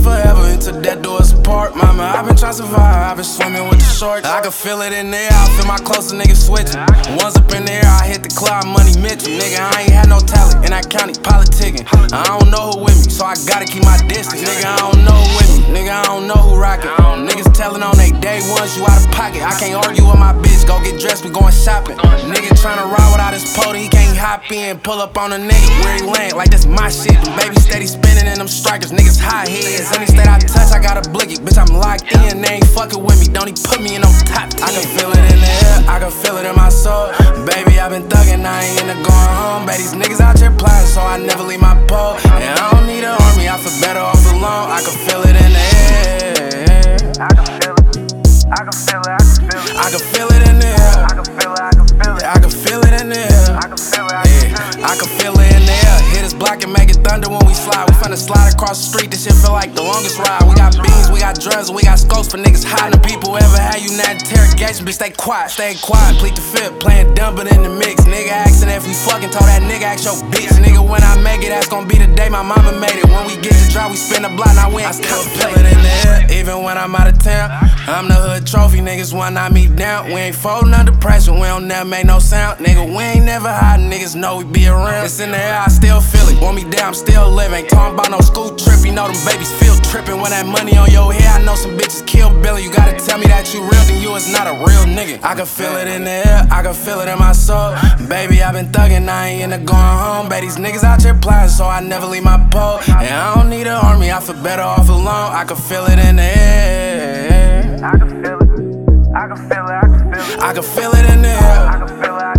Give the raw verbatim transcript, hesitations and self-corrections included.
forever until death do us apart. Mama, I've been trying to survive, I've been swimming with the sharks. I can feel it in the air, I feel my closest niggas switching. Once up in the air, I hit the cloud, money Mitchell. Nigga, I ain't had no talent in that county politicking. I don't know who with me, so I gotta keep my distance. Nigga, I don't know who with me, nigga, I don't know who rockin'. Niggas telling on they day ones, you out of pocket. I can't argue with my bitch, go get dressed, we going shopping. Nigga tryna ride without his pony, he can't hop in. Pull up on a nigga where he land, like that's my shit. The baby steady spinning in them strikers, niggas high heads. Any state I touch, I got a blicky. Bitch, I'm locked in, they ain't fucking with me. Don't he put me in no top ten. I can feel it in the air, I can feel it in my soul. Baby, I been thuggin', I ain't into going home. Baby, these niggas out here plotting, so I never leave my pole. And I don't need an army, I feel better off alone. I can feel it in the air. I can feel it, I can feel it, I can feel it. I can feel it in the air. I can feel it, I can feel it. I can feel it in the air. I can feel it, I can feel it. I can feel it in the air. Hit us block and make it thunder when we slide. We finna slide across the street, this shit feel like the longest ride. We got beans, we got drugs, and we got scopes for niggas hiding. People ever had you not interrogation, bitch, stay quiet, stay quiet. Plead the fifth, playing dumb but in the mix. Nigga asking if we fucking told that nigga ask your bitch. Nigga, when I make it, that's gonna be the day my mama made it. When we get to drive, we spin the block, now we ain't still feel it in the air. Even when I'm out of town, I'm the hood trophy, niggas wanna knock me down. We ain't folding under pressure, we don't never make no sound. Nigga, we ain't never hiding, niggas know we be around. It's in the air, I still feel it. Want me down, I'm still living. Ain't talking about no school trip, you know them babies feel tripping. When that money on your head, I know some bitches kill Billy. You gotta tell me that you real, then you is not a real nigga. I can feel it in the air, I can feel it in my soul. Baby, I been thuggin', I ain't into going home. Baby, these niggas out here plotting, so I never leave my pole. And I don't need an army, I feel better off alone. I can feel it in the air. I can feel it, I can feel it, I can feel it. I can feel it in the air. I can feel it,